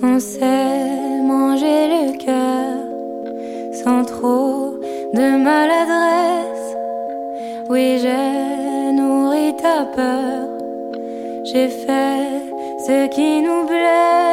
On s'est mangé le cœur sans trop de maladresse. Oui, j'ai nourri ta peur, j'ai fait ce qui nous blesse.